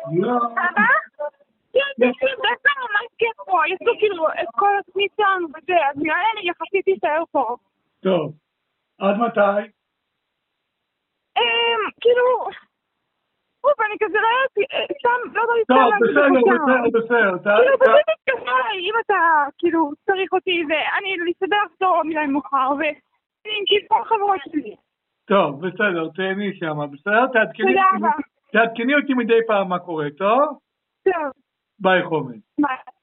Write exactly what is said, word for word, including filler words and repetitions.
מה? כן, תקשיב, בעצם ממש כיף פה, יש לו כאילו את כל התוכנית שלנו וזה, אז נראה לי אני יחסית להישאר פה. טוב, עד מתי? כאילו, אוף, אני כזה לא יודעת, סתם, לא יודעת, טוב, בסדר, בסדר, בסדר. כאילו, פשוט תתקשר לי, אם אתה, כאילו, צריך אותי, ואני להסתדר לחזור מדי מאוחר, ואני עם כל חברות שלי. טוב, בסדר, תהני שמה, בסדר? תודה רבה. תעדכני אותי מדי פעם מה קורה, טוב? טוב. ביי חומד. ביי.